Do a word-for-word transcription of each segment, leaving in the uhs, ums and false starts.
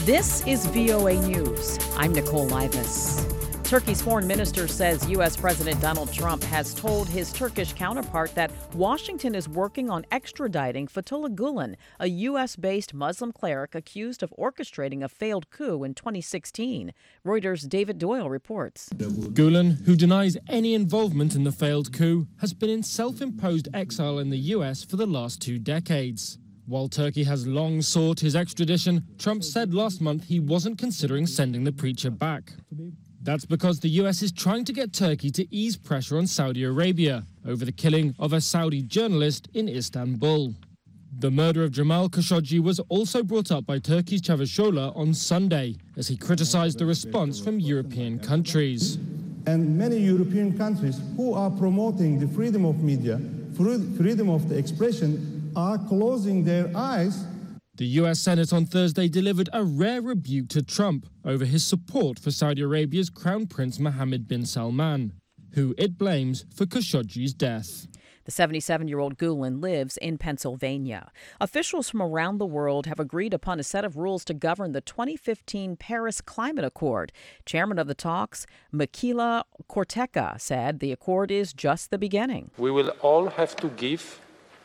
This is V O A News. I'm Nicole Livas. Turkey's foreign minister says U S. President Donald Trump has told his Turkish counterpart that Washington is working on extraditing Fethullah Gulen, a U S-based Muslim cleric accused of orchestrating a failed coup in twenty sixteen. Reuters' David Doyle reports. Gulen, who denies any involvement in the failed coup, has been in self-imposed exile in the U S for the last two decades. While Turkey has long sought his extradition, Trump said last month he wasn't considering sending the preacher back. That's because the U S is trying to get Turkey to ease pressure on Saudi Arabia over the killing of a Saudi journalist in Istanbul. The murder of Jamal Khashoggi was also brought up by Turkey's Çavuşoğlu on Sunday as he criticized the response from European countries. And many European countries who are promoting the freedom of media, freedom of the expression, are closing their eyes. The U S. Senate on Thursday delivered a rare rebuke to Trump over his support for Saudi Arabia's Crown Prince Mohammed bin Salman, who it blames for Khashoggi's death. The seventy-seven-year-old Gulen lives in Pennsylvania. Officials from around the world have agreed upon a set of rules to govern the twenty fifteen Paris Climate Accord. Chairman of the talks, Michaela Korteka, said the accord is just the beginning. We will all have to give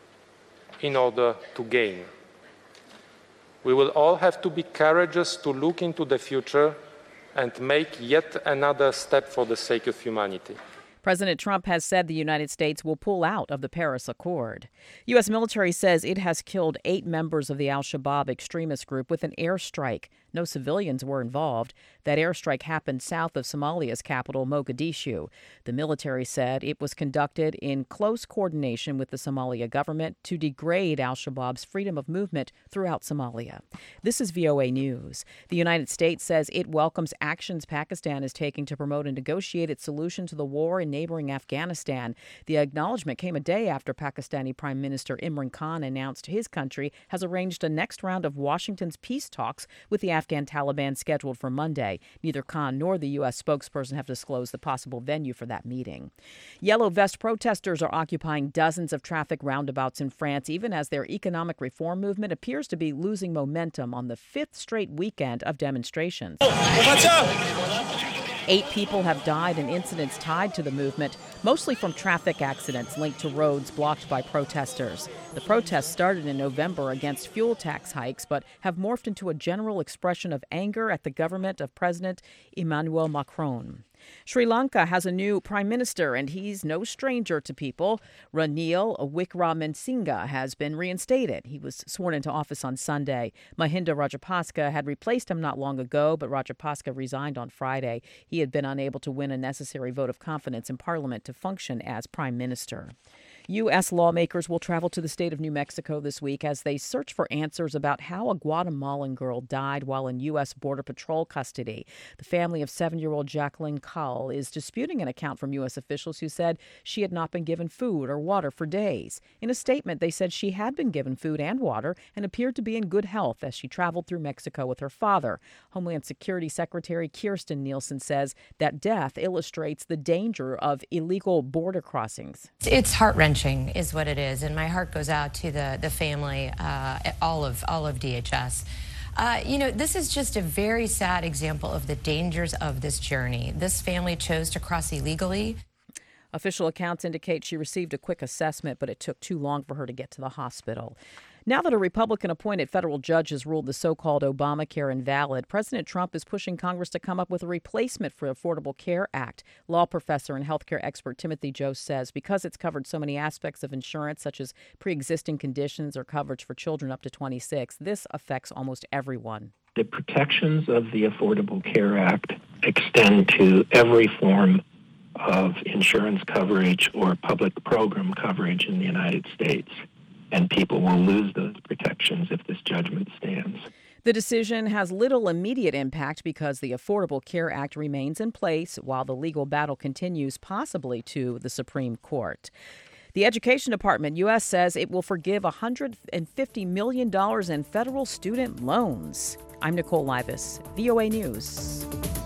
in order to gain. We will all have to be courageous to look into the future and make yet another step for the sake of humanity. President Trump has said the United States will pull out of the Paris Accord. U S military says it has killed eight members of the al-Shabaab extremist group with an airstrike. No civilians were involved. That airstrike happened south of Somalia's capital, Mogadishu. The military said it was conducted in close coordination with the Somalia government to degrade al-Shabaab's freedom of movement throughout Somalia. This is V O A News. The United States says it welcomes actions Pakistan is taking to promote a negotiated solution to the war in neighboring Afghanistan. The acknowledgement came a day after Pakistani Prime Minister Imran Khan announced his country has arranged a next round of Washington's peace talks with the Afghan Taliban scheduled for Monday. Neither Khan nor the U S spokesperson have disclosed the possible venue for that meeting. Yellow vest protesters are occupying dozens of traffic roundabouts in France, even as their economic reform movement appears to be losing momentum on the fifth straight weekend of demonstrations. What's up? Eight people have died in incidents tied to the movement, mostly from traffic accidents linked to roads blocked by protesters. The protests started in November against fuel tax hikes, but have morphed into a general expression of anger at the government of President Emmanuel Macron. Sri Lanka has a new prime minister, and he's no stranger to people. Ranil Wickremesinghe has been reinstated. He was sworn into office on Sunday. Mahinda Rajapaksa had replaced him not long ago, but Rajapaksa resigned on Friday. He had been unable to win a necessary vote of confidence in Parliament to function as prime minister. U S lawmakers will travel to the state of New Mexico this week as they search for answers about how a Guatemalan girl died while in U S Border Patrol custody. The family of seven-year-old Jacqueline Call is disputing an account from U S officials who said she had not been given food or water for days. In a statement, they said she had been given food and water and appeared to be in good health as she traveled through Mexico with her father. Homeland Security Secretary Kirstjen Nielsen says that death illustrates the danger of illegal border crossings. It's heart-wrenching is what it is, and my heart goes out to the the family, uh, all of all of D H S. Uh, you know, this is just a very sad example of the dangers of this journey. This family chose to cross illegally. Official accounts indicate she received a quick assessment, but it took too long for her to get to the hospital. Now that a Republican-appointed federal judge has ruled the so-called Obamacare invalid, President Trump is pushing Congress to come up with a replacement for the Affordable Care Act. Law professor and healthcare expert Timothy Jose says because it's covered so many aspects of insurance, such as pre-existing conditions or coverage for children up to twenty-six, this affects almost everyone. The protections of the Affordable Care Act extend to every form of insurance coverage or public program coverage in the United States. And people will lose those protections if this judgment stands. The decision has little immediate impact because the Affordable Care Act remains in place while the legal battle continues, possibly to the Supreme Court. The Education Department, U S, says it will forgive one hundred fifty million dollars in federal student loans. I'm Nicole Livas, V O A News.